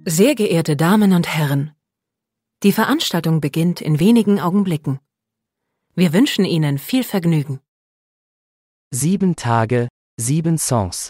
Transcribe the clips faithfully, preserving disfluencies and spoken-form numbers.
Sehr geehrte Damen und Herren, die Veranstaltung beginnt in wenigen Augenblicken. Wir wünschen Ihnen viel Vergnügen. Sieben Tage, sieben Songs.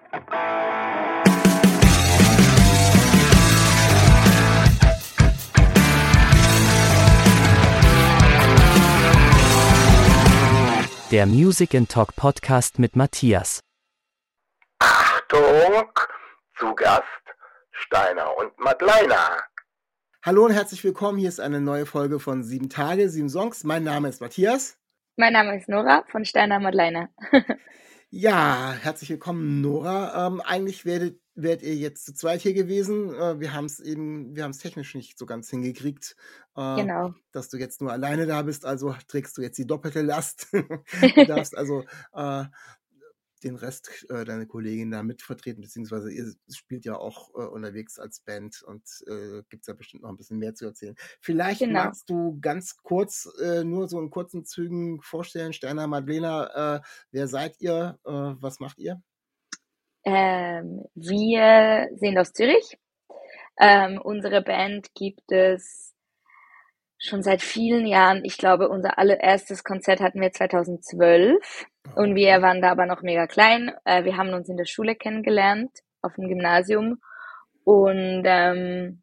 Der Music and Talk Podcast mit Matthias. Achtung, zu Gast Steiner und Madleiner. Hallo und herzlich willkommen, hier ist eine neue Folge von Sieben Tage, sieben Songs. Mein Name ist Matthias. Mein Name ist Nora von Steiner Madleiner. Ja, herzlich willkommen, Nora. Ähm, eigentlich werdet, wärt ihr jetzt zu zweit hier gewesen. Äh, wir haben es eben, wir haben es technisch nicht so ganz hingekriegt, äh, Genau. dass du jetzt nur alleine da bist. Also trägst du jetzt die doppelte Last. Du darfst also äh, den Rest äh, deiner Kollegin da mitvertreten, beziehungsweise ihr spielt ja auch äh, unterwegs als Band und äh, gibt es ja bestimmt noch ein bisschen mehr zu erzählen. Vielleicht Genau. magst du ganz kurz, äh, nur so in kurzen Zügen vorstellen, Steiner, Madlener, äh, wer seid ihr, äh, was macht ihr? Ähm, wir sind aus Zürich. Ähm, unsere Band gibt es schon seit vielen Jahren. Ich glaube, unser allererstes Konzert hatten wir zweitausendzwölf. Und wir waren da aber noch mega klein. Äh, wir haben uns in der Schule kennengelernt, auf dem Gymnasium. Und ähm,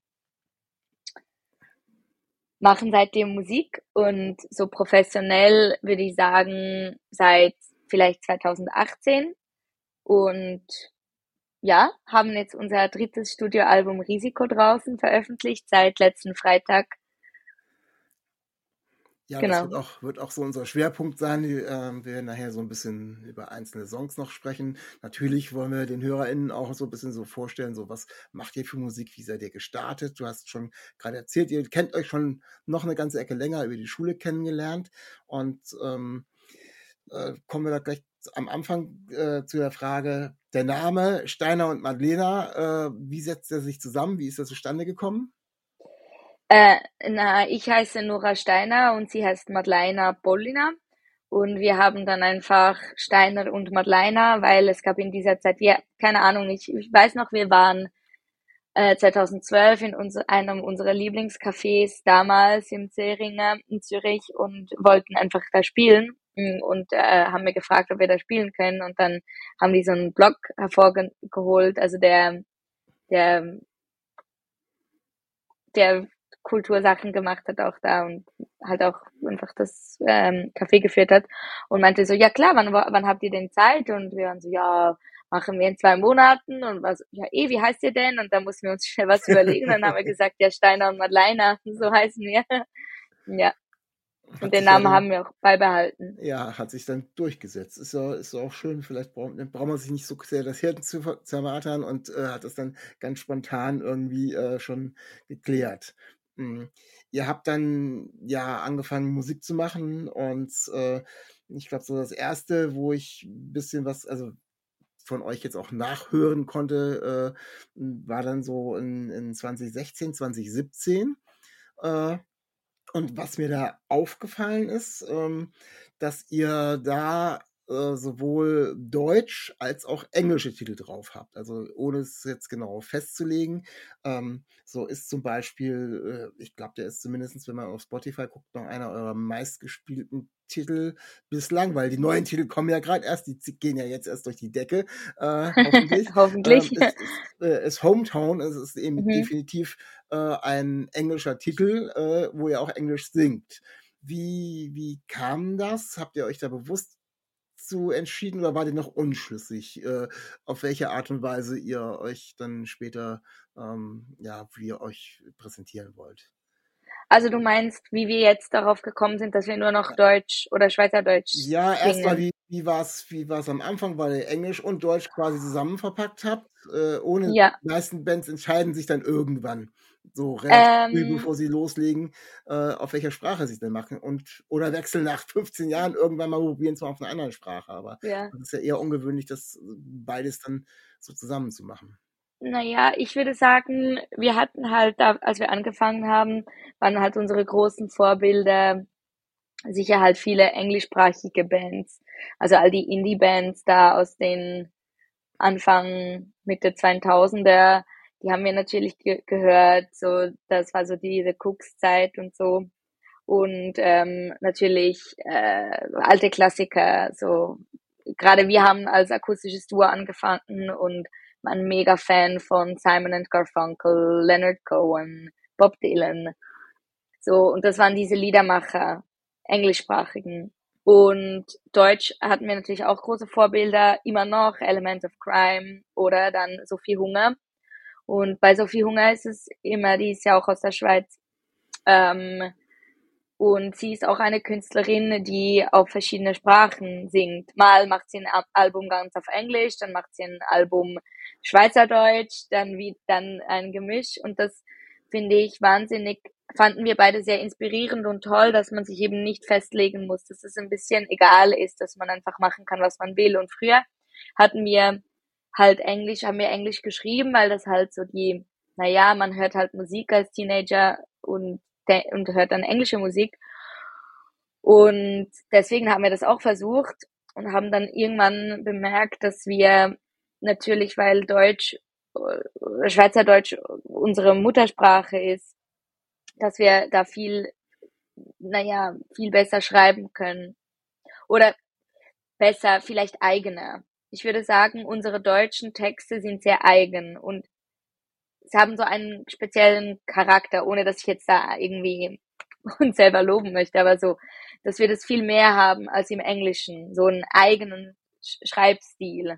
machen seitdem Musik. Und so professionell würde ich sagen, seit vielleicht zweitausendachtzehn. Und ja, haben jetzt unser drittes Studioalbum Risiko draußen veröffentlicht, seit letzten Freitag. Ja, Genau. das wird auch, wird auch so unser Schwerpunkt sein. Die, ähm, wir werden nachher so ein bisschen über einzelne Songs noch sprechen. Natürlich wollen wir den HörerInnen auch so ein bisschen so vorstellen, so was macht ihr für Musik, wie seid ihr gestartet? Du hast schon gerade erzählt, ihr kennt euch schon noch eine ganze Ecke länger über die Schule kennengelernt. Und ähm, äh, kommen wir da gleich am Anfang äh, zu der Frage, der Name Steiner und Madlener, äh, wie setzt er sich zusammen? Wie ist er zustande gekommen? Äh, na, ich heiße Nora Steiner und sie heißt Madleiner Bolliner. Und wir haben dann einfach Steiner und Madleiner, weil es gab in dieser Zeit, ja, keine Ahnung, ich, ich weiß noch, wir waren äh, zweitausendzwölf in unser, einem unserer Lieblingscafés damals im Zähringer in Zürich und wollten einfach da spielen und äh, haben mir gefragt, ob wir da spielen können. Und dann haben die so einen Blog hervorgeholt, also der, der, der Kultursachen gemacht hat auch da und halt auch einfach das ähm, Café geführt hat und meinte so, ja klar, wann, wann habt ihr denn Zeit? Und wir waren so, ja, machen wir in zwei Monaten und was, ja eh, wie heißt ihr denn? Und da mussten wir uns schnell was überlegen. Dann haben wir gesagt, ja, Steiner und Madleiner, so heißen wir. Ja. Hat Und den sich ja Namen dann- haben wir auch beibehalten. Ja, hat sich dann durchgesetzt. Ist ja, ist ja auch schön, vielleicht braucht, braucht man sich nicht so sehr das Hirn zu ver- zermartern und äh, hat das dann ganz spontan irgendwie äh, schon geklärt. Mm. Ihr habt dann ja angefangen, Musik zu machen und äh, ich glaube, so das erste, wo ich ein bisschen was, also von euch jetzt auch nachhören konnte, äh, war dann so in, in zwanzig sechzehn, zwanzig siebzehn. Äh, und was mir da aufgefallen ist, ähm, dass ihr da äh, sowohl Deutsch als auch englische Titel drauf habt. Also ohne es jetzt genau festzulegen. Ähm, so ist zum Beispiel, äh, ich glaube, der ist zumindest, wenn man auf Spotify guckt, noch einer eurer meistgespielten Titel bislang, weil die neuen Titel kommen ja gerade erst, die zi- gehen ja jetzt erst durch die Decke, äh, hoffentlich. Hoffentlich. Ähm, es ist, äh, ist Hometown, es ist eben Mhm. definitiv äh, ein englischer Titel, äh, wo ihr auch Englisch singt. Wie, wie kam das? Habt ihr euch da bewusst zu entschieden oder wart ihr noch unschlüssig, äh, auf welche Art und Weise ihr euch dann später, ähm, ja, wie ihr euch präsentieren wollt? Also du meinst, wie wir jetzt darauf gekommen sind, dass wir nur noch Deutsch oder Schweizerdeutsch Ja, erstmal, singen? wie, wie war es wie war's am Anfang, weil ihr Englisch und Deutsch quasi zusammen verpackt habt? Äh, ohne Ja, die meisten Bands entscheiden sich dann irgendwann, so relativ früh, ähm, bevor sie loslegen, äh, auf welcher Sprache sie es denn machen. Und, oder wechseln nach fünfzehn Jahren irgendwann mal, probieren es mal auf einer anderen Sprache. Aber ja. das ist ja eher ungewöhnlich, das beides dann so zusammen zu machen. Naja, ich würde sagen, wir hatten halt, da, als wir angefangen haben, waren halt unsere großen Vorbilder sicher halt viele englischsprachige Bands. Also all die Indie-Bands da aus den Anfang, Mitte zweitausender, die haben wir natürlich ge gehört, so, das war so diese Cooks-Zeit und so. Und ähm, natürlich äh, alte Klassiker, so gerade wir haben als akustisches Duo angefangen und waren mega Fan von Simon and Garfunkel, Leonard Cohen, Bob Dylan. So, und das waren diese Liedermacher, englischsprachigen. Und Deutsch hatten wir natürlich auch große Vorbilder, immer noch Element of Crime oder dann Sophie Hunger. Und bei Sophie Hunger ist es immer, die ist ja auch aus der Schweiz. Ähm, und sie ist auch eine Künstlerin, die auf verschiedene Sprachen singt. Mal macht sie ein Al- Album ganz auf Englisch, dann macht sie ein Album Schweizerdeutsch, dann wie dann ein Gemisch. Und das finde ich wahnsinnig, fanden wir beide sehr inspirierend und toll, dass man sich eben nicht festlegen muss, dass es ein bisschen egal ist, dass man einfach machen kann, was man will. Und früher hatten wir halt Englisch, haben wir Englisch geschrieben, weil das halt so die, naja, man hört halt Musik als Teenager und, de- und hört dann englische Musik. Und deswegen haben wir das auch versucht und haben dann irgendwann bemerkt, dass wir natürlich, weil Deutsch, äh, Schweizerdeutsch unsere Muttersprache ist, dass wir da viel, naja, viel besser schreiben können. Oder besser, vielleicht eigener. Ich würde sagen, unsere deutschen Texte sind sehr eigen und sie haben so einen speziellen Charakter, ohne dass ich jetzt da irgendwie uns selber loben möchte, aber so, dass wir das viel mehr haben als im Englischen, so einen eigenen Sch- Schreibstil.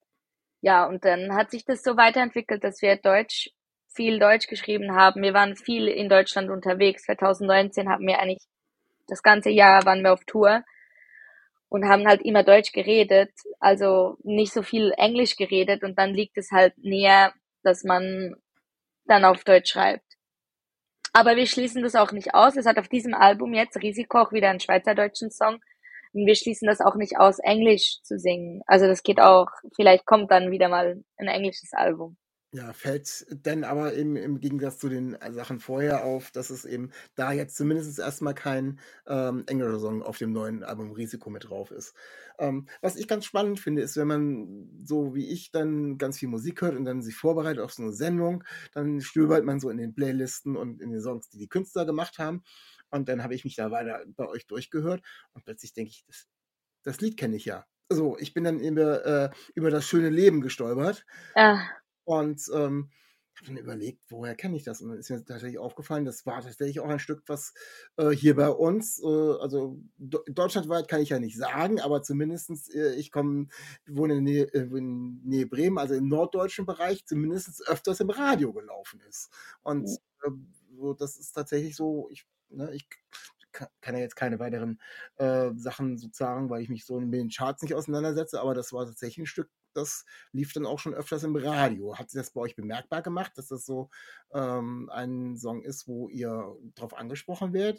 Ja, und dann hat sich das so weiterentwickelt, dass wir Deutsch, viel Deutsch geschrieben haben. Wir waren viel in Deutschland unterwegs. zwanzig neunzehn haben wir eigentlich, das ganze Jahr waren wir auf Tour und haben halt immer Deutsch geredet, also nicht so viel Englisch geredet und dann liegt es halt näher, dass man dann auf Deutsch schreibt. Aber wir schließen das auch nicht aus. Es hat auf diesem Album jetzt Risiko auch wieder einen schweizerdeutschen Song. Und wir schließen das auch nicht aus, Englisch zu singen. Also das geht auch. Vielleicht kommt dann wieder mal ein englisches Album. Ja, fällt denn aber im, im Gegensatz zu den äh, Sachen vorher auf, dass es eben da jetzt zumindest erstmal kein ähm, englischer Song auf dem neuen Album Risiko mit drauf ist. Ähm, was ich ganz spannend finde, ist, wenn man so wie ich dann ganz viel Musik hört und dann sich vorbereitet auf so eine Sendung, dann stöbert man so in den Playlisten und in den Songs, die die Künstler gemacht haben. Und dann habe ich mich da weiter bei euch durchgehört und plötzlich denke ich, das, das Lied kenne ich ja. So, ich bin dann über, äh, über das schöne Leben gestolpert. Ah, Und ähm, habe dann überlegt, woher kenne ich das? Und dann ist mir tatsächlich aufgefallen, das war tatsächlich auch ein Stück, was äh, hier bei uns, äh, also do- deutschlandweit kann ich ja nicht sagen, aber zumindestens äh, ich komme, wohne in Nähe, äh, in Nähe Bremen, also im norddeutschen Bereich, zumindest öfters im Radio gelaufen ist. Und äh, so, das ist tatsächlich so, ich, ne, ich ka- kann ja jetzt keine weiteren äh, Sachen sozusagen, weil ich mich so mit den Charts nicht auseinandersetze, aber das war tatsächlich ein Stück, das lief dann auch schon öfters im Radio. Hat sich das bei euch bemerkbar gemacht, dass das so ähm, ein Song ist, wo ihr drauf angesprochen werdet?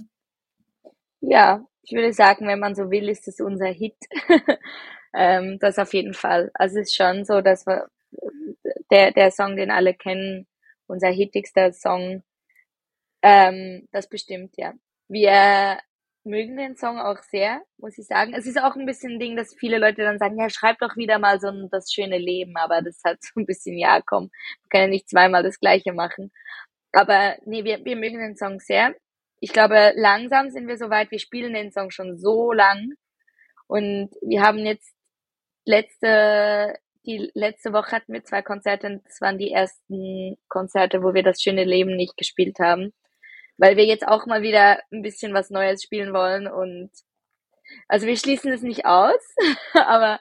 ja, ich würde sagen, wenn man so will, ist es unser Hit. ähm, das auf jeden Fall. Also es ist schon so, dass wir der, der Song, den alle kennen, unser hittigster Song, ähm, das bestimmt, ja. Wir mögen den Song auch sehr, muss ich sagen. Es ist auch ein bisschen ein Ding, dass viele Leute dann sagen, ja, schreib doch wieder mal so ein das schöne Leben, aber das hat so ein bisschen, ja, komm, wir können ja nicht zweimal das Gleiche machen. Aber nee, wir, wir mögen den Song sehr. Ich glaube, langsam sind wir soweit, wir spielen den Song schon so lang und wir haben jetzt letzte, die letzte Woche hatten wir zwei Konzerte und das waren die ersten Konzerte, wo wir das schöne Leben nicht gespielt haben, weil wir jetzt auch mal wieder ein bisschen was Neues spielen wollen und also wir schließen es nicht aus, aber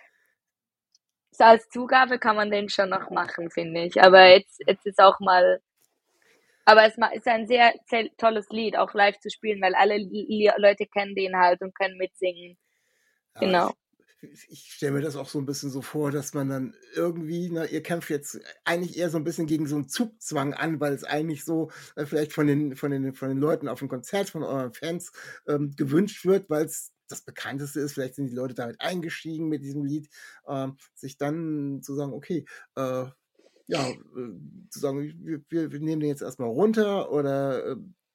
so als Zugabe kann man den schon noch machen, finde ich. Aber jetzt, jetzt ist auch mal, aber es ma- ist ein sehr, sehr tolles Lied, auch live zu spielen, weil alle Li- Leute kennen den halt und können mitsingen. Ja, Genau. ich, ich stelle mir das auch so ein bisschen so vor, dass man dann irgendwie, ne, ihr kämpft jetzt eigentlich eher so ein bisschen gegen so einen Zugzwang an, weil es eigentlich so äh, vielleicht von den, von den, von den Leuten auf dem Konzert, von euren Fans ähm, gewünscht wird, weil es das bekannteste ist. Vielleicht sind die Leute damit eingestiegen mit diesem Lied, ähm, sich dann zu sagen, okay, äh, ja, äh, zu sagen, wir, wir, wir nehmen den jetzt erstmal runter oder äh,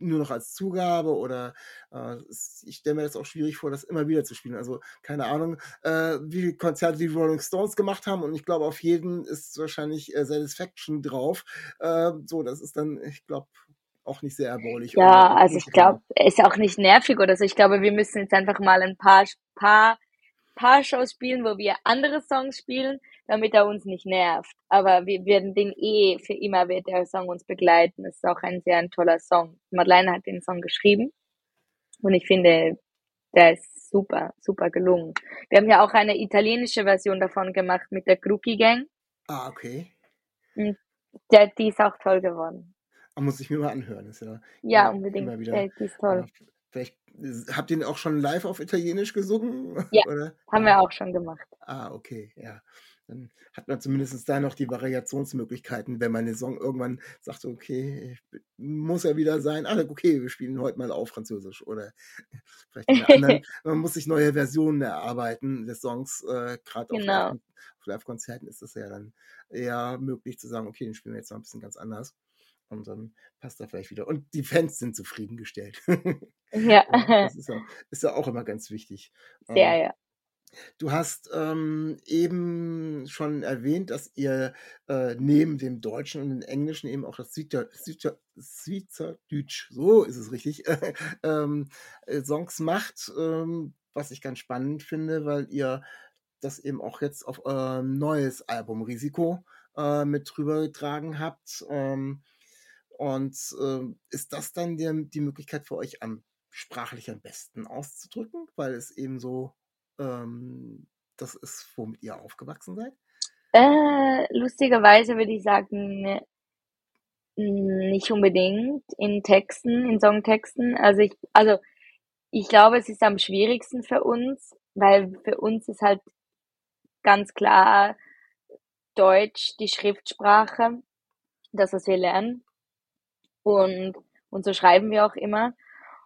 nur noch als Zugabe oder äh, es- ich stelle mir das auch schwierig vor, das immer wieder zu spielen. Also keine Ahnung, äh, wie viele Konzerte die Rolling Stones gemacht haben und ich glaube, auf jeden ist wahrscheinlich äh, Satisfaction drauf. Äh, so, das ist dann, ich glaube, auch nicht sehr erbaulich irgendwann Ja, auch also ich glaube, durchgegangen. ist auch nicht nervig oder so. Ich glaube, wir müssen jetzt einfach mal ein paar, paar, paar Shows spielen, wo wir andere Songs spielen, damit er uns nicht nervt. Aber wir werden den eh, für immer wird der Song uns begleiten. Es ist auch ein sehr ein toller Song. Madeleine hat den Song geschrieben und ich finde, der ist super, super gelungen. Wir haben ja auch eine italienische Version davon gemacht mit der Crookie Gang Ah, okay. und der, die ist auch toll geworden. Ah, muss ich mir mal anhören. Ist ja Ja, äh, unbedingt. immer wieder. Der, die ist Ja, toll. vielleicht äh, habt ihr ihn auch schon live auf Italienisch gesungen? Ja, Oder? haben Ja. wir auch schon gemacht. Ah, okay, ja. Dann hat man zumindest da noch die Variationsmöglichkeiten, wenn man den Song irgendwann sagt, okay, ich, muss ja wieder sein. Ah, okay, wir spielen heute mal auf Französisch oder vielleicht in einer anderen. Man muss sich neue Versionen erarbeiten des Songs. Äh, Gerade auf Live- Genau. auf Live-Konzerten ist es ja dann eher möglich zu sagen, okay, den spielen wir jetzt mal ein bisschen ganz anders. Und dann passt er vielleicht wieder. Und die Fans sind zufriedengestellt. Ja, Ja, das ist ja, ist ja auch immer ganz wichtig. sehr, Ähm, ja. Du hast ähm, eben schon erwähnt, dass ihr äh, neben dem Deutschen und dem Englischen eben auch das Schweizer- Schweizer- Schweizerdeutsch, so ist es richtig, ähm, äh, Songs macht, ähm, was ich ganz spannend finde, weil ihr das eben auch jetzt auf euer neues Album Risiko äh, mit drüber getragen habt. Ähm, und ähm, ist das dann die, die Möglichkeit für euch am sprachlich am besten auszudrücken, weil es eben so ähm, das ist, womit ihr aufgewachsen seid? Äh, lustigerweise würde ich sagen, nicht unbedingt in Texten, in Songtexten. Also ich, also ich glaube, es ist am schwierigsten für uns, weil für uns ist halt ganz klar Deutsch die Schriftsprache, das, was wir lernen. Und, und so schreiben wir auch immer.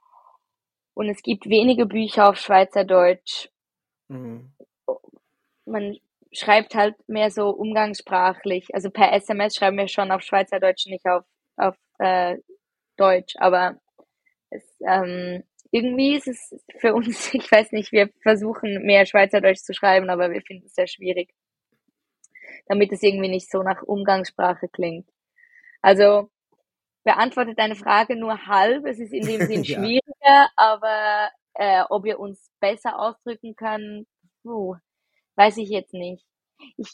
Und es gibt wenige Bücher auf Schweizerdeutsch. Mhm. Man schreibt halt mehr so umgangssprachlich. Also per S M S schreiben wir schon auf Schweizerdeutsch, nicht auf, auf äh, Deutsch. Aber es, ähm, irgendwie ist es für uns, ich weiß nicht, wir versuchen mehr Schweizerdeutsch zu schreiben, aber wir finden es sehr schwierig, damit es irgendwie nicht so nach Umgangssprache klingt. Also beantwortet deine Frage nur halb. Es ist in dem Sinn Ja. schwieriger, aber äh, ob wir uns besser ausdrücken können, puh, weiß ich jetzt nicht. Ich,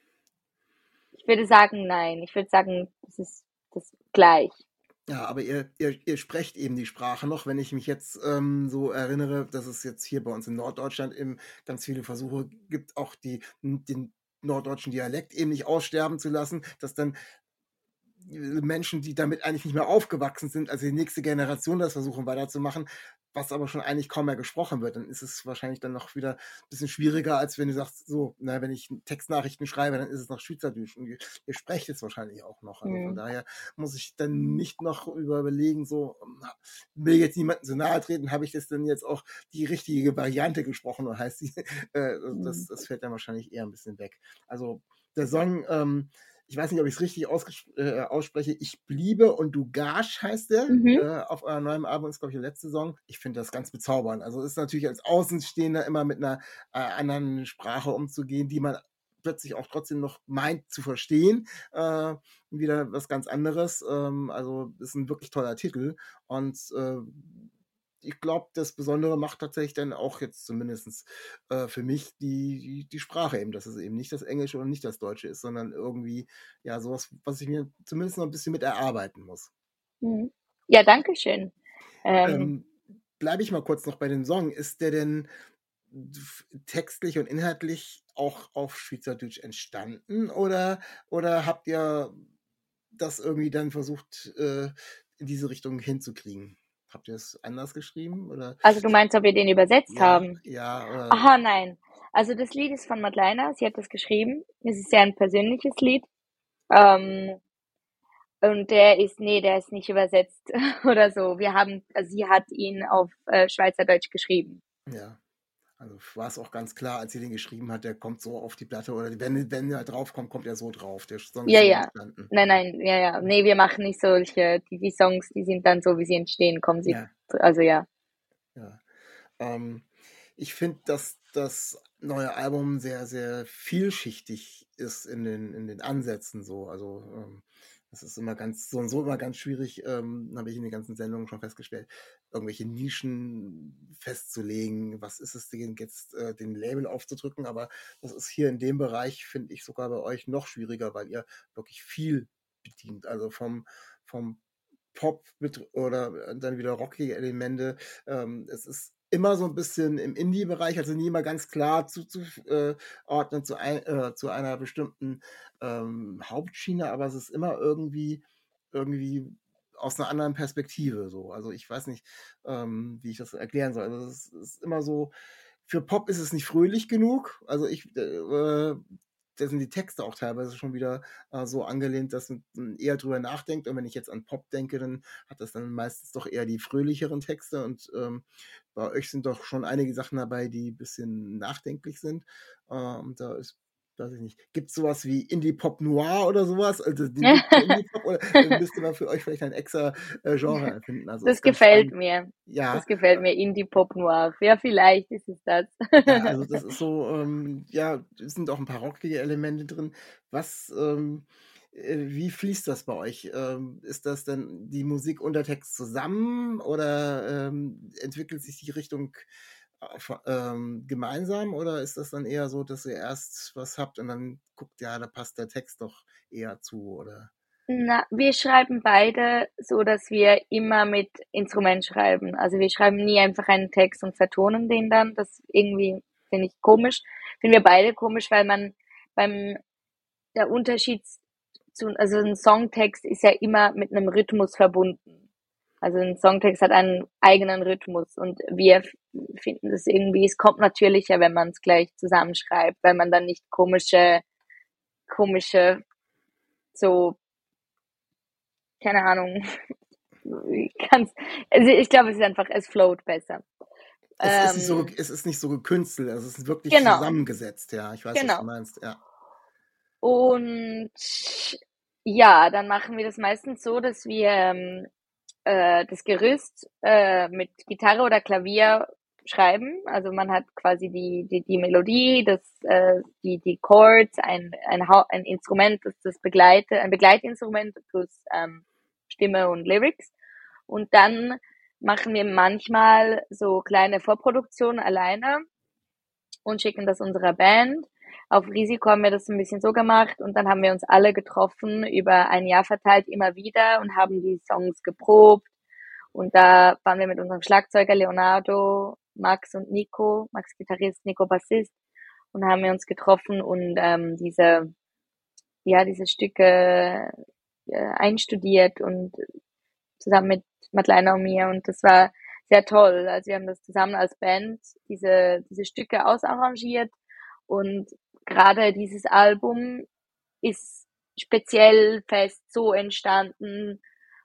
ich würde sagen, nein. Ich würde sagen, das ist das gleich. Ja, aber ihr, ihr, ihr sprecht eben die Sprache noch. Wenn ich mich jetzt ähm, so erinnere, dass es jetzt hier bei uns in Norddeutschland eben ganz viele Versuche gibt, auch die, den norddeutschen Dialekt eben nicht aussterben zu lassen, dass dann Menschen, die damit eigentlich nicht mehr aufgewachsen sind, also die nächste Generation das versuchen weiterzumachen, was aber schon eigentlich kaum mehr gesprochen wird, dann ist es wahrscheinlich dann noch wieder ein bisschen schwieriger, als wenn du sagst, so, na, wenn ich Textnachrichten schreibe, dann ist es noch Schweizerdeutsch und ihr, ihr sprecht es wahrscheinlich auch noch. Also von Hm. daher muss ich dann nicht noch überlegen, so, will jetzt niemandem so nahe treten, habe ich das denn jetzt auch die richtige Variante gesprochen oder heißt die, äh, das, das fällt dann wahrscheinlich eher ein bisschen weg. Also der Song, ähm, ich weiß nicht, ob ich es richtig äh, ausspreche. Ich bliebe und du Gasch heißt der. Mhm. Äh, auf eurem neuen Album ist, glaube ich, der letzte Song. Ich finde das ganz bezaubernd. Also ist natürlich als Außenstehender immer mit einer äh, anderen Sprache umzugehen, die man plötzlich auch trotzdem noch meint zu verstehen. Äh, wieder was ganz anderes. Ähm, also ist ein wirklich toller Titel. Und äh, ich glaube, das Besondere macht tatsächlich dann auch jetzt zumindest äh, für mich die, die, die Sprache eben, dass es eben nicht das Englische und nicht das Deutsche ist, sondern irgendwie ja sowas, was ich mir zumindest noch ein bisschen mit erarbeiten muss. Mhm. Ja, danke schön. Ähm, Ähm, Bleibe ich mal kurz noch bei dem Song. Ist der denn f- textlich und inhaltlich auch auf Schweizerdeutsch entstanden oder, oder habt ihr das irgendwie dann versucht, äh, in diese Richtung hinzukriegen? Habt ihr es anders geschrieben oder also du meinst, ob wir den übersetzt ja, haben? ja, oder Aha, nein. Also das Lied ist von Madeleine, sie hat das geschrieben. Es ist sehr ein persönliches Lied. Ähm, und der ist, nee, der ist nicht übersetzt oder so. Wir haben, also sie hat ihn auf äh, Schweizerdeutsch geschrieben. ja. Also war es auch ganz klar, als sie den geschrieben hat, der kommt so auf die Platte oder wenn, wenn er drauf kommt, kommt er so drauf. Der Song ist Ja, so ja. entstanden. Nein, nein, ja, ja. Nee, wir machen nicht solche, die, die Songs, die sind dann so, wie sie entstehen, kommen sie. Ja, Also ja. ja. Ähm, ich finde, dass das neue Album sehr, sehr vielschichtig ist in den, in den Ansätzen so. Also ähm, das ist immer ganz, so und so immer ganz schwierig, ähm, habe ich in den ganzen Sendungen schon festgestellt, irgendwelche Nischen festzulegen. Was ist es denn jetzt, äh, den Label aufzudrücken? Aber das ist hier in dem Bereich, finde ich, sogar bei euch noch schwieriger, weil ihr wirklich viel bedient. Also vom, vom Pop mit oder dann wieder rockige Elemente. Ähm, es ist immer so ein bisschen im Indie-Bereich, also nie immer ganz klar zuzuordnen zu, ein, äh, zu einer bestimmten ähm, Hauptschiene, aber es ist immer irgendwie, irgendwie aus einer anderen Perspektive so. Also ich weiß nicht, ähm, wie ich das erklären soll. Also es ist immer so, für Pop ist es nicht fröhlich genug. Also ich, äh, da sind die Texte auch teilweise schon wieder äh, so angelehnt, dass man eher drüber nachdenkt. Und wenn ich jetzt an Pop denke, dann hat das dann meistens doch eher die fröhlicheren Texte. Und ähm, bei euch sind doch schon einige Sachen dabei, die ein bisschen nachdenklich sind. Äh, und da ist, weiß ich nicht, gibt es sowas wie Indie-Pop Noir oder sowas? Also den Weg der Indie-Pop oder dann müsste man für euch vielleicht ein extra äh, Genre erfinden. Also Das ist ganz gefällt spannend. mir. Ja, Das gefällt mir. Indie-Pop Noir. Ja, vielleicht ist es das. ja, also das ist so, ähm, ja, es sind auch ein paar rockige Elemente drin. Was, ähm, äh, wie fließt das bei euch? Ähm, ist das dann die Musik und der Text zusammen oder ähm, entwickelt sich die Richtung äh, von- ähm, gemeinsam oder ist das dann eher so, dass ihr erst was habt und dann guckt, ja, da passt der Text doch eher zu oder? Na, wir schreiben beide so, dass wir immer mit Instrument schreiben. Also wir schreiben nie einfach einen Text und vertonen den dann. Das irgendwie finde ich komisch. Finden wir beide komisch, weil man beim der Unterschied zu, also ein Songtext ist ja immer mit einem Rhythmus verbunden. Also ein Songtext hat einen eigenen Rhythmus und wir finden es irgendwie, es kommt natürlicher, wenn man es gleich zusammenschreibt, weil man dann nicht komische, komische, so, keine Ahnung, ganz, also ich glaube, es ist einfach, es float besser. Es ist nicht so, Ähm, es ist nicht so gekünstelt, also es ist wirklich genau, zusammengesetzt, ja. Ich weiß, was du genau. meinst, ja. Und ja, dann machen wir das meistens so, dass wir ähm, äh, das Gerüst äh, mit Gitarre oder Klavier schreiben. Also man hat quasi die, die, die Melodie, das, äh, die, die Chords, ein, ein, ein Instrument, das das begleitet, ein Begleitinstrument plus ähm, Stimme und Lyrics. Und dann machen wir manchmal so kleine Vorproduktionen alleine und schicken das unserer Band. Auf Risiko haben wir das ein bisschen so gemacht und dann haben wir uns alle getroffen, über ein Jahr verteilt immer wieder und haben die Songs geprobt. Und da waren wir mit unserem Schlagzeuger Leonardo, Max und Nico, Max Gitarrist, Nico Bassist, und haben wir uns getroffen und ähm, diese, ja, diese Stücke äh, einstudiert und zusammen mit Madeleine und mir und das war sehr toll. Also wir haben das zusammen als Band, diese, diese Stücke ausarrangiert und gerade dieses Album ist speziell fest so entstanden,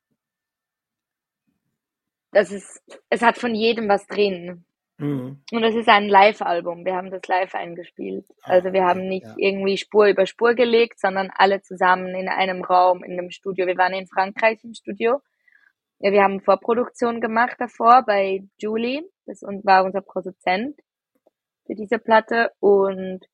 dass es, es hat von jedem was drin. Mhm. Und es ist ein Live-Album. Wir haben das live eingespielt. Ah, Also wir okay, haben nicht ja. irgendwie Spur über Spur gelegt, sondern alle zusammen in einem Raum, in einem Studio. Wir waren in Frankreich im Studio. Ja, wir haben Vorproduktion gemacht davor bei Julie. Das war unser Produzent für diese Platte. Und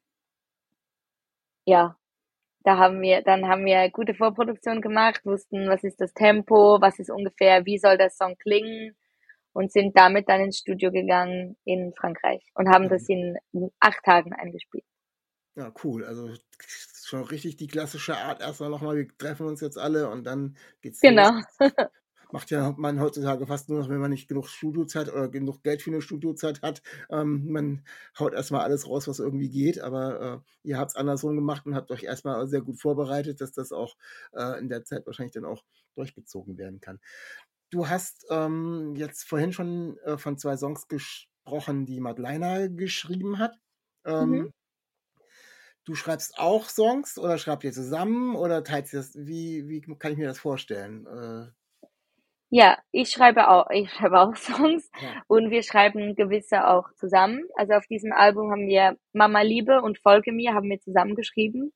ja, da haben wir, dann haben wir gute Vorproduktion gemacht, wussten, was ist das Tempo, was ist ungefähr, wie soll der Song klingen und sind damit dann ins Studio gegangen in Frankreich und haben das Mhm. in acht Tagen eingespielt. Ja, cool. Also schon richtig die klassische Art. Erstmal nochmal, wir treffen uns jetzt alle und dann geht's los. Genau. Macht ja man heutzutage fast nur noch, wenn man nicht genug Studiozeit oder genug Geld für eine Studiozeit hat. Ähm, man haut erstmal alles raus, was irgendwie geht, aber äh, ihr habt es andersrum gemacht und habt euch erstmal sehr gut vorbereitet, dass das auch äh, in der Zeit wahrscheinlich dann auch durchgezogen werden kann. Du hast ähm, jetzt vorhin schon äh, von zwei Songs gesprochen, die Madeleine geschrieben hat. Mhm. Ähm, Du schreibst auch Songs oder schreibt ihr zusammen oder teilt ihr das? Wie, wie kann ich mir das vorstellen? Äh, Ja, ich schreibe auch, ich schreibe auch Songs Ja. und wir schreiben gewisse auch zusammen. Also auf diesem Album haben wir Mama Liebe und Folge mir haben wir zusammen geschrieben.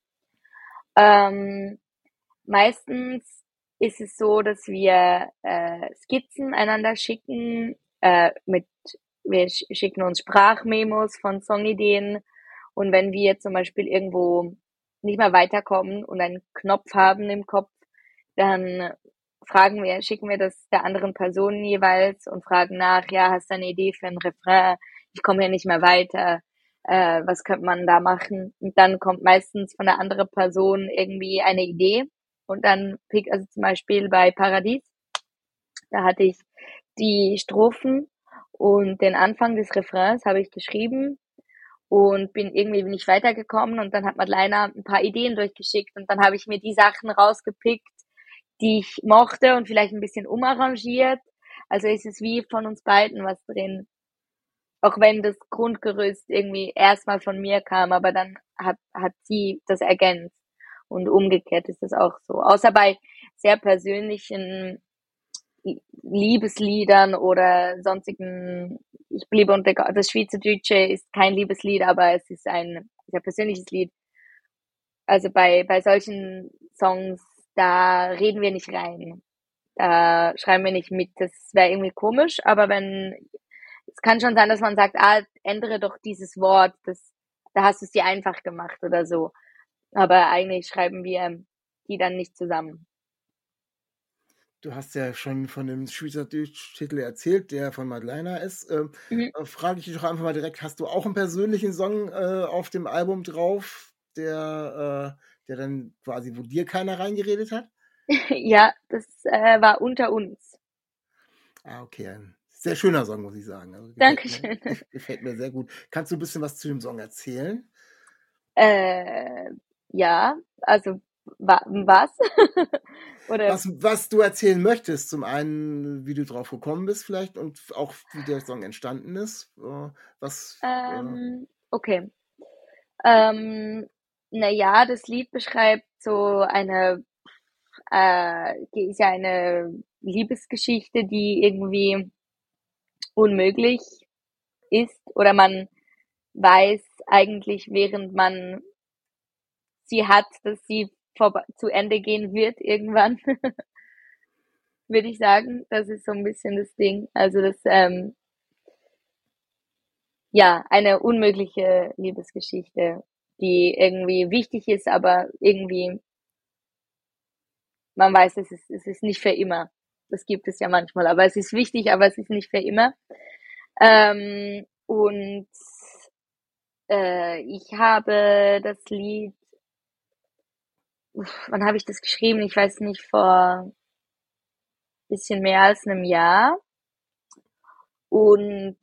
Ähm, meistens ist es so, dass wir äh, Skizzen einander schicken, äh, mit, wir sch- schicken uns Sprachmemos von Songideen und wenn wir zum Beispiel irgendwo nicht mehr weiterkommen und einen Knopf haben im Kopf, dann fragen wir, schicken wir das der anderen Person jeweils und fragen nach, ja, hast du eine Idee für ein Refrain? Ich komme hier nicht mehr weiter. Äh, was könnte man da machen? Und dann kommt meistens von der anderen Person irgendwie eine Idee und dann pick, also zum Beispiel bei Paradies, da hatte ich die Strophen und den Anfang des Refrains habe ich geschrieben und bin irgendwie nicht weitergekommen und dann hat Madeleine ein paar Ideen durchgeschickt und dann habe ich mir die Sachen rausgepickt, die ich mochte und vielleicht ein bisschen umarrangiert. Also ist es wie von uns beiden was drin. Auch wenn das Grundgerüst irgendwie erstmal von mir kam, aber dann hat, hat sie das ergänzt. Und umgekehrt ist das auch so. Außer bei sehr persönlichen Liebesliedern oder sonstigen, ich bliebe unter, das Schweizerdeutsche ist kein Liebeslied, aber es ist ein sehr persönliches Lied. Also bei, bei solchen Songs, da reden wir nicht rein. Da schreiben wir nicht mit. Das wäre irgendwie komisch, aber wenn, es kann schon sein, dass man sagt, ah, ändere doch dieses Wort, das, da hast du es dir einfach gemacht oder so. Aber eigentlich schreiben wir die dann nicht zusammen. Du hast ja schon von dem Schweizerdeutsch-Titel erzählt, der von Madeleine ist. Ähm, Mhm. äh, frage ich dich doch einfach mal direkt, hast du auch einen persönlichen Song äh, auf dem Album drauf, der, äh, der dann quasi, wo dir keiner reingeredet hat? Ja, das äh, war unter uns. Ah, okay. Ein sehr schöner Song, muss ich sagen. Also gefällt mir, Dankeschön. gef- gefällt mir sehr gut. Kannst du ein bisschen was zu dem Song erzählen? Äh, ja, also wa was? Oder Was, was du erzählen möchtest, zum einen, wie du drauf gekommen bist vielleicht und auch wie der Song entstanden ist. Äh, was, äh, ähm, okay. Ähm, na ja, das Lied beschreibt so eine äh, die ist ja eine Liebesgeschichte, die irgendwie unmöglich ist oder man weiß eigentlich, während man sie hat, dass sie vorbe zu Ende gehen wird irgendwann, würde ich sagen. Das ist so ein bisschen das Ding. Also das, ähm, ja, eine unmögliche Liebesgeschichte, die irgendwie wichtig ist, aber irgendwie, man weiß, es ist, es ist nicht für immer. Das gibt es ja manchmal, aber es ist wichtig, aber es ist nicht für immer. Ähm, und äh, ich habe das Lied, uff, wann habe ich das geschrieben? Ich weiß nicht, vor bisschen mehr als einem Jahr. Und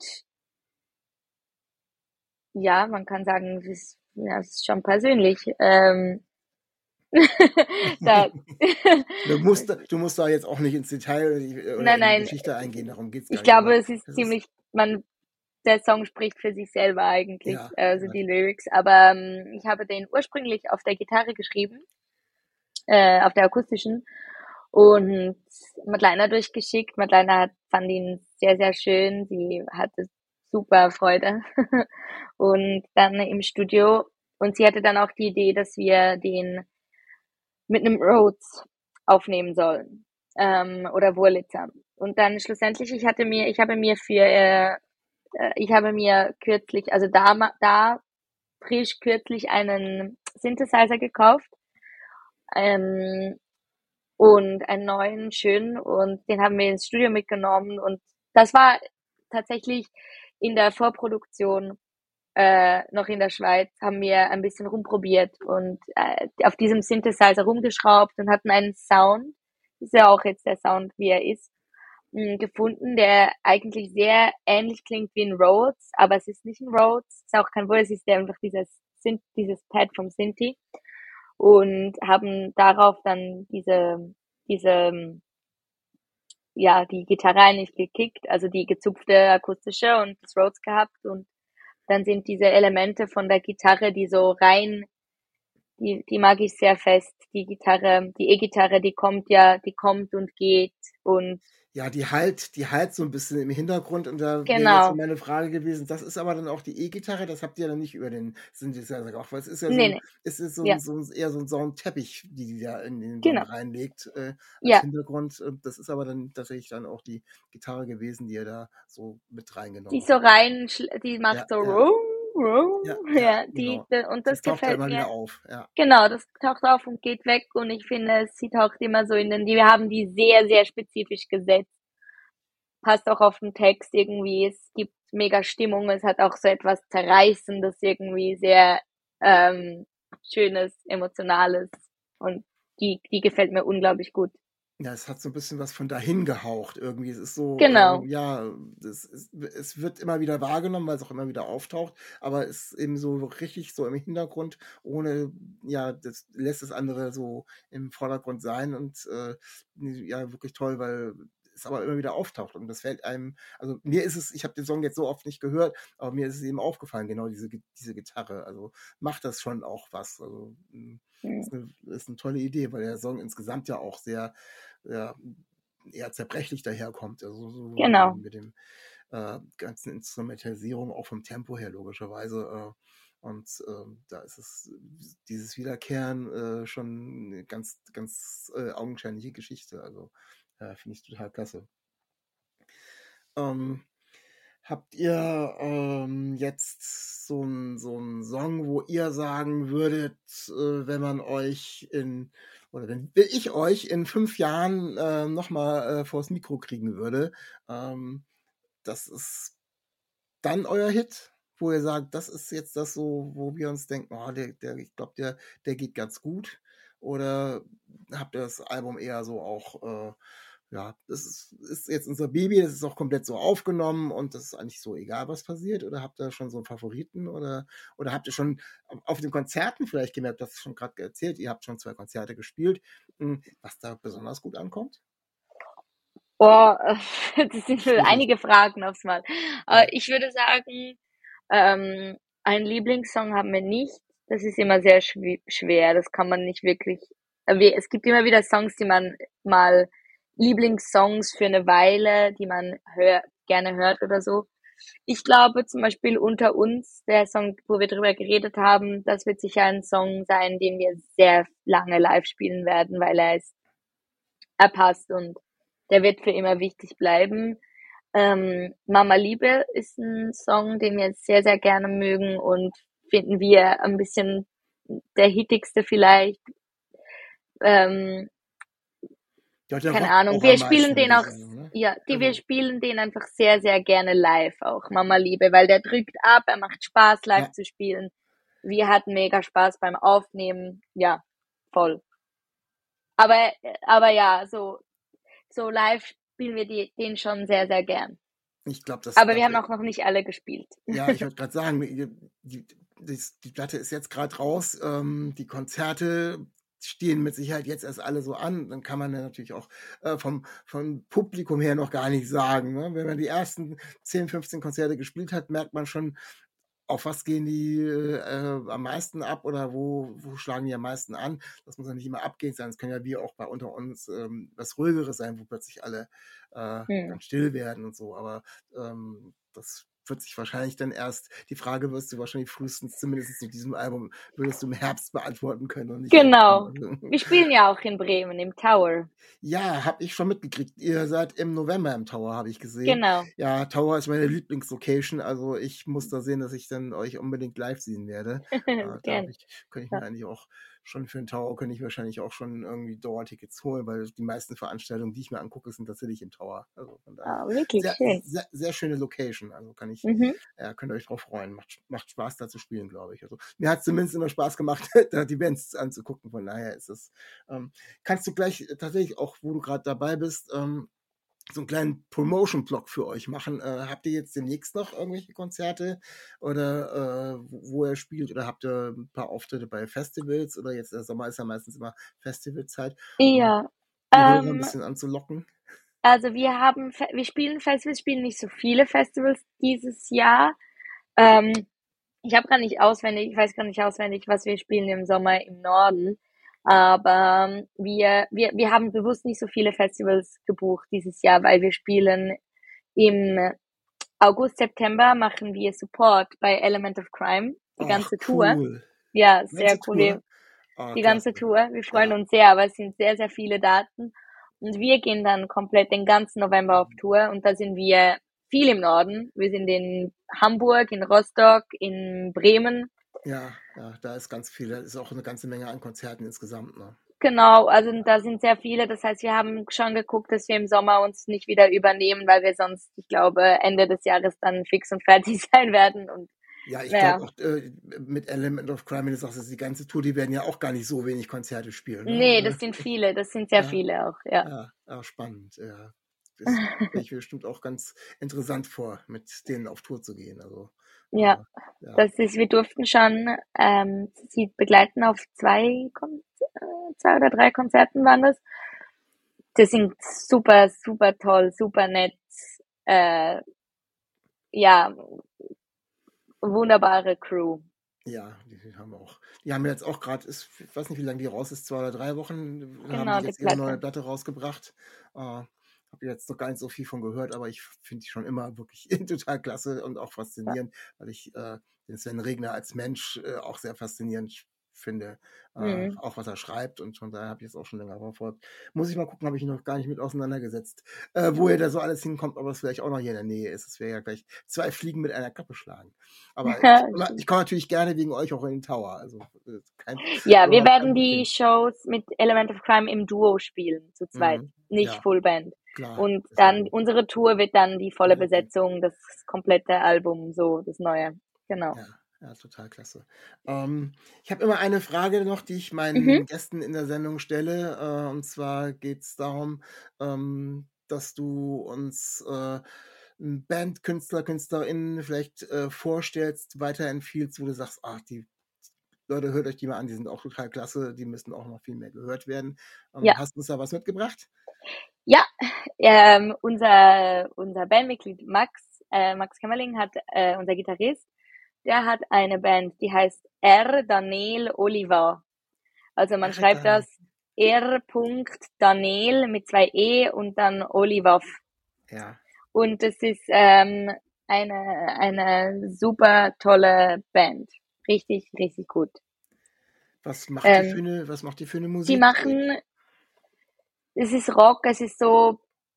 ja, man kann sagen, es ist, ja, es ist schon persönlich. Ähm, da, du musst, du musst da jetzt auch nicht ins Detail oder nein, in die nein, Geschichte eingehen, darum geht's gar ich nicht. glaube, Aber es ist das ist, ziemlich, man, der Song spricht für sich selber eigentlich, ja, also ja. die Lyrics. Aber ähm, ich habe den ursprünglich auf der Gitarre geschrieben, äh, auf der akustischen. Und Madeleine durchgeschickt. Madeleine hat, fand ihn sehr, sehr schön. Sie hatte super Freude. Und dann im Studio. Und sie hatte dann auch die Idee, dass wir den mit einem Rhodes aufnehmen sollen. Ähm, oder Wurlitzer. Und dann schlussendlich, ich hatte mir, ich habe mir für, äh, äh, ich habe mir kürzlich, also da, da frisch kürzlich einen Synthesizer gekauft. Ähm, und einen neuen, schönen und den haben wir ins Studio mitgenommen und das war tatsächlich in der Vorproduktion äh, noch in der Schweiz, haben wir ein bisschen rumprobiert und äh, auf diesem Synthesizer rumgeschraubt und hatten einen Sound, ist ja auch jetzt der Sound, wie er ist, mh, gefunden, der eigentlich sehr ähnlich klingt wie ein Rhodes, aber es ist nicht ein Rhodes, ist auch kein Wohl, es ist einfach dieses, Synth, dieses Pad vom Synthi und haben darauf dann diese, diese, ja, die Gitarre eigentlich gekickt, also die gezupfte akustische und das Rhodes gehabt und dann sind diese Elemente von der Gitarre, die so rein, die, die mag ich sehr fest, die Gitarre, die E-Gitarre, die kommt ja, die kommt und geht und Ja, die halt die halt so 'n bisschen im Hintergrund und da wäre jetzt so Genau. meine Frage gewesen, das ist aber dann auch die E-Gitarre, das habt ihr dann nicht über den Synthesizer gemacht, weil es ist ja so Ne, 'n ne. es ist so 'n Ja, so 'n eher so 'n so 'n Teppich, die die da in den Song genau. reinlegt, äh, als Ja, Hintergrund. Und das ist aber dann tatsächlich dann auch die Gitarre gewesen, die ihr da so mit die reingenommen so habt. rein die Ja, macht so ja, rum, ja, rum, ja, ja, die genau. d und Das das taucht da gefällt immer mir. wieder auf, ja. Genau, das taucht auf und geht weg und ich finde, sie taucht immer so in den die wir haben die sehr, sehr spezifisch gesetzt. Passt auch auf den Text irgendwie. Es gibt mega Stimmung. Es hat auch so etwas Zerreißendes irgendwie, sehr, ähm, Schönes, Emotionales und die die gefällt mir unglaublich gut. Ja, es hat so 'n bisschen was von dahin gehaucht irgendwie. Es ist so, ähm, Genau, ja, es es es wird immer wieder wahrgenommen, weil's auch immer wieder auftaucht, aber ist eben so richtig so im Hintergrund, ohne ja, das lässt das andere so im Vordergrund sein und, äh, ja, wirklich toll, weil es aber immer wieder auftaucht und das fällt einem also, mir ist es ich habe den Song jetzt so oft nicht gehört, aber mir ist es eben aufgefallen, genau diese Gi diese Gitarre. Also, macht das schon auch was. Also, hm, mhm, ist 'ne ist 'ne tolle Idee, weil der Song insgesamt ja auch sehr ja, eher zerbrechlich daherkommt, also so mit dem genau, mit dem, äh, ganzen Instrumentalisierung, auch vom Tempo her logischerweise, äh, und, ähm, da ist es dieses Wiederkehren, äh, schon 'ne ganz ganz, äh, augenscheinliche Geschichte. Also, äh, finde ich total klasse. Ähm, habt ihr, ähm, jetzt so 'n so 'n Song, wo ihr sagen würdet, äh, wenn man euch in oder wenn wenn ich euch in fünf Jahren, äh, noch mal, äh, vors Mikro kriegen würde, ähm, das ist dann euer Hit, wo ihr sagt: „Das ist jetzt das so, wo wir uns denken: ‚Oh, der der ich glaube, der der geht ganz gut?‘“ Oder habt ihr das Album eher so auch, äh ja, das ist ist jetzt unser Baby, das ist auch komplett so aufgenommen und das ist eigentlich so egal, was passiert? Oder habt ihr schon so 'n Favoriten oder oder habt ihr schon a auf den Konzerten vielleicht gemerkt, du hast schon grad erzählt, ihr habt schon zwei Konzerte gespielt, hm, was da besonders gut ankommt? boah, das sind schon Schwierig, einige Fragen aufs Mal. Äh, ja. ich würde sagen, ähm, einen Lieblingssong haben wir nicht. Das ist immer sehr schwi schwer. Das kann man nicht wirklich äh, we es gibt immer wieder Songs, die man mal Lieblingssongs für 'ne Weile, die man hör gerne hört oder so. Ich glaube zum Beispiel „Unter uns", der Song, wo wir drüber geredet haben, das wird sicher ein Song sein, den wir sehr lange live spielen werden, weil er ist er passt und der wird für immer wichtig bleiben. Ähm, „Mama Liebe" ist 'n Song, den wir sehr, sehr gerne mögen und finden wir ein bisschen der hittigste vielleicht. Ähm, Ja, der keine rockt Ahnung, auch am wir spielen meisten, den würde ich auch sagen, ne? ja, die wir Also, spielen den einfach sehr, sehr gerne live auch, „Mama Liebe", weil der drückt ab, er macht Spaß, live ja. zu spielen. Wir hatten mega Spaß beim Aufnehmen. Ja, voll. Aber aber ja, so so live spielen wir die den schon sehr, sehr gern. Ich glaube, das Aber wir haben dafür auch noch nicht alle gespielt. ja, ich wollte grad sagen, die die das die Platte ist jetzt grad raus, ähm, die Konzerte stehen mit Sicherheit jetzt erst alle so an. Dann kann man ja natürlich auch, äh, vom vom Publikum her noch gar nicht sagen, ne? Wenn man die ersten zehn, fünfzehn Konzerte gespielt hat, merkt man schon, auf was gehen die, äh, am meisten ab oder wo wo schlagen die am meisten an? Das muss ja nicht immer abgehend sein. Es können ja wie auch bei „Unter uns", ähm, was Ruhigeres sein, wo plötzlich alle, äh, Mhm. ganz still werden und so. Aber, ähm, das wird sich wahrscheinlich dann erst die Frage wirst du wahrscheinlich frühestens zumindest zu diesem Album würdest du im Herbst beantworten können und nicht jetzt schon. Genau. Also Wir spielen ja auch in Bremen im Tower. ja, habe ich schon mitgekriegt. Ihr seid im November im Tower, habe ich gesehen. Genau. Ja, Tower ist meine Lieblingslocation, also ich muss da sehen, dass ich dann euch unbedingt live sehen werde. Äh, da habe Gerne. ich könnte ich Ja. mir eigentlich auch schon für 'n Tower könnte ich wahrscheinlich auch schon irgendwie Dauertickets holen, weil die meisten Veranstaltungen, die ich mir angucke, sind tatsächlich im Tower. Also von daher Ah, wirklich sehr schön. sehr sehr schöne Location. Also kann ich Mhm. ja, könnt ihr euch drauf freuen. Macht macht Spaß, da zu spielen, glaube ich. Also, mir hat's zumindest immer Spaß gemacht, da die Bands anzugucken. Von daher ist es ähm, kannst du gleich tatsächlich auch, wo du grad dabei bist, ähm, so 'n kleinen Promotion-Block für euch machen. Äh, habt ihr jetzt demnächst noch irgendwelche Konzerte oder, äh, wo wo ihr spielt oder habt ihr 'n paar Auftritte bei Festivals oder jetzt der Sommer ist ja meistens immer Festivalzeit, um Ja, die Hörer 'n ähm, bisschen anzulocken? also wir haben Fe wir spielen Festivals, spielen nicht so viele Festivals dieses Jahr. Ähm, ich habe gar nicht auswendig ich weiß gar nicht auswendig, was wir spielen im Sommer im Norden. Aber ähm, wir, wir, wir haben bewusst nicht so viele Festivals gebucht dieses Jahr, weil wir spielen im August, September machen wir Support bei Element of Crime, die Ach, ganze Tour. cool. Ja, Die sehr ganze cool. Wir, Tour? Oh, die klasse. ganze Tour. Wir freuen Ja. uns sehr, aber es sind sehr, sehr viele Daten. Und wir gehen dann komplett den ganzen November auf Tour und da sind wir viel im Norden. Wir sind in Hamburg, in Rostock, in Bremen. Ja, ja, da ist ganz viel, da ist auch eine ganze Menge an Konzerten insgesamt, ne? Genau, also da sind sehr viele. Das heißt, wir haben schon geguckt, dass wir im Sommer uns nicht wieder übernehmen, weil wir sonst, ich glaube, Ende des Jahres dann fix und fertig sein werden. Und Ja, ich naja, glaube auch äh, mit Element of Crime, wenn du sagst, das ist die ganze Tour, die werden ja auch gar nicht so wenig Konzerte spielen, nee, ne? das sind viele, das sind sehr Ja, viele auch, ja. ja, ja, spannend, ja. Das stelle ich mir bestimmt auch ganz interessant vor, mit denen auf Tour zu gehen. Also, Ja, äh, ja, das ist, wir durften schon ähm, sie begleiten auf zwei, Kon äh, zwei oder drei Konzerten waren das. Die sind super, super toll, super nett. Äh, ja, wunderbare Crew. ja, die haben auch, die haben jetzt auch gerade, ich weiß nicht, wie lange die raus ist, zwei oder drei Wochen, haben Genau, die die jetzt ihre neue Platte. Platte rausgebracht. Äh, habe jetzt noch gar nicht so viel von gehört, aber ich finde die schon immer wirklich total klasse und auch Ja. faszinierend, weil ich äh, den Sven Regner als Mensch äh, auch sehr faszinierend finde, äh, Mhm. auch was er schreibt, und von daher habe ich es auch schon länger verfolgt. Muss ich mal gucken, habe ich noch gar nicht mit auseinandergesetzt, äh, wo ihr da so alles hinkommt, aber es vielleicht auch noch hier in der Nähe ist. Es wäre ja gleich zwei Fliegen mit einer Klappe schlagen. Aber ich, immer- ich komme natürlich gerne wegen euch auch in den Tower. Also äh, kein, Ja, wir überhaupt kein werden die Problem. Shows mit Element of Crime im Duo spielen, zu zweit, Mhm. nicht Ja, Fullband. klar. Und Das dann wäre unsere Tour wird dann die volle ja, okay. Besetzung, das komplette Album, so das Neue. Genau. Ja, ja, total klasse. Ähm, ich habe immer eine Frage noch, die ich Mhm. meinen Gästen in der Sendung stelle. Äh, und zwar geht es darum, ähm, dass du uns äh, einen Bandkünstler, Künstlerinnen vielleicht äh, vorstellst, weiterempfiehlst, wo du sagst, ach, die Leute, hört euch die mal an, die sind auch total klasse, die müssen auch noch viel mehr gehört werden. Ähm, Ja, hast du uns da was mitgebracht? ja. Ähm, unser unser Bandmitglied Max, äh, Max Kämmerling hat, äh, unser Gitarrist, der hat eine Band, die heißt R. Daniel Oliver. Also man R. schreibt Daniel. das R. Daniel mit zwei E und dann Oliver. Ja, Und es ist ähm, eine, eine super tolle Band. Richtig, richtig gut. was macht die für Ähm, eine, was macht die für eine die Musik? machen, es ist Rock, es ist so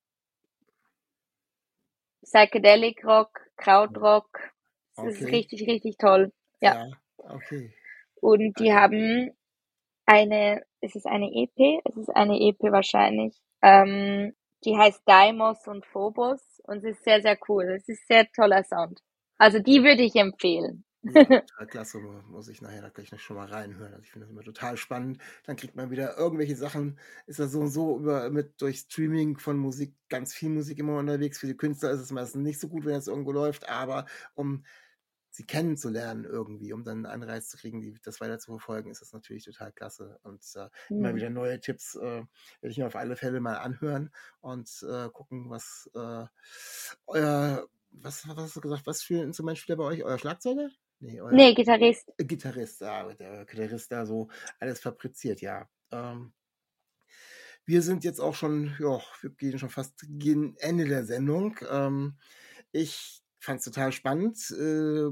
Psychedelic Rock, Krautrock. Es ist Okay, richtig, richtig toll. Ja. ja, okay. Und die Äh, haben eine, es ist eine E P, es ist eine E P wahrscheinlich. Ähm, die heißt Deimos und Phobos und es ist sehr, sehr cool. Es ist sehr toller Sound. Also die würde ich empfehlen. Ja, total klasse, mu- muss ich nachher da gleich noch schon mal reinhören. Also ich finde das immer total spannend. Dann kriegt man wieder irgendwelche Sachen, ist da so und so über mit durch Streaming von Musik, ganz viel Musik immer unterwegs. Für die Künstler ist es meistens nicht so gut, wenn es irgendwo läuft, aber um sie kennenzulernen irgendwie, um dann einen Anreiz zu kriegen, die, das weiter zu verfolgen, ist das natürlich total klasse. Und äh, immer Hm. wieder neue Tipps äh, werde ich mir auf alle Fälle mal anhören und äh, gucken, was äh, euer, was, was hast du gesagt, was für ein Instrument spielt bei euch? Euer Schlagzeuger? Nee, euer Nee, Gitarrist. äh, Gitarrist, ja, der Gitarrist da so alles fabriziert, ja. Ähm, wir sind jetzt auch schon, ja, wir gehen schon fast gegen Ende der Sendung. Ähm, ich fand es total spannend, äh,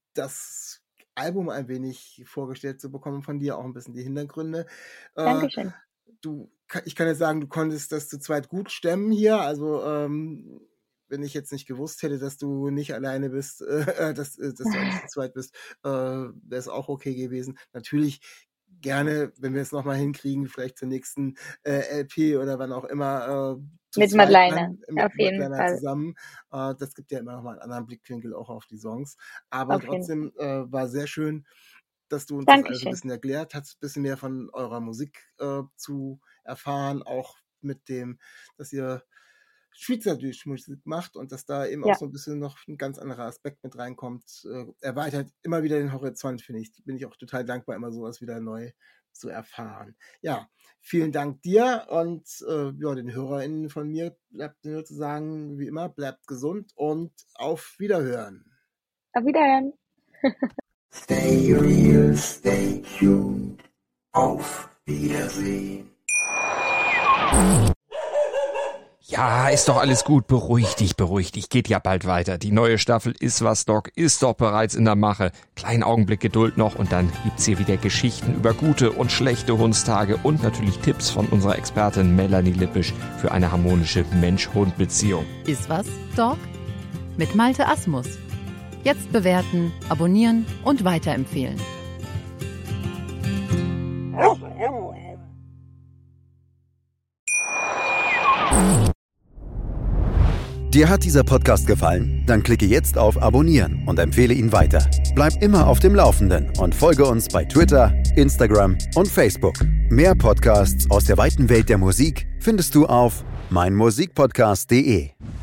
das Album ein wenig vorgestellt zu bekommen von dir, auch ein bisschen die Hintergründe. Äh, Dankeschön. du, ka- ich kann jetzt sagen, du konntest das zu zweit gut stemmen hier. Also, ähm, wenn ich jetzt nicht gewusst hätte, dass du nicht alleine bist, äh, dass, äh, dass du eigentlich zu zweit bist, äh, wäre es auch okay gewesen. Natürlich gerne, wenn wir es nochmal hinkriegen, vielleicht zur nächsten äh, L P oder wann auch immer, äh, zu Mit zweit Madeleine. dann, mit Auf jeden Madeleine Fall. zusammen. Äh, das gibt ja immer nochmal einen anderen Blickwinkel auch auf die Songs. Aber Auf jeden Fall. trotzdem äh, war sehr schön, dass du uns das alles ein Dankeschön. bisschen erklärt hast, ein bisschen mehr von eurer Musik äh, zu erfahren, auch mit dem, dass ihr Schweizerdeutsch Musik macht und dass da eben auch Ja. so ein bisschen noch ein ganz anderer Aspekt mit reinkommt, äh, erweitert immer wieder den Horizont, finde ich. Bin ich auch total dankbar, immer sowas wieder neu zu erfahren. Ja, vielen Dank dir und äh, ja, den HörerInnen von mir bleibt nur zu sagen, wie immer, bleibt gesund und auf Wiederhören. Auf Wiederhören. Stay real, stay tuned. Auf Wiedersehen. Ja, ist doch alles gut. Beruhig dich, beruhig dich. Geht ja bald weiter. Die neue Staffel Ist was, Doc ist doch bereits in der Mache. Kleinen Augenblick Geduld noch und dann gibt's hier wieder Geschichten über gute und schlechte Hundstage und natürlich Tipps von unserer Expertin Melanie Lippisch für eine harmonische Mensch-Hund-Beziehung. Ist was, Doc? Mit Malte Asmus. Jetzt bewerten, abonnieren und weiterempfehlen. Dir hat dieser Podcast gefallen? Dann klicke jetzt auf Abonnieren und empfehle ihn weiter. Bleib immer auf dem Laufenden und folge uns bei Twitter, Instagram und Facebook. Mehr Podcasts aus der weiten Welt der Musik findest du auf meinmusikpodcast punkt de.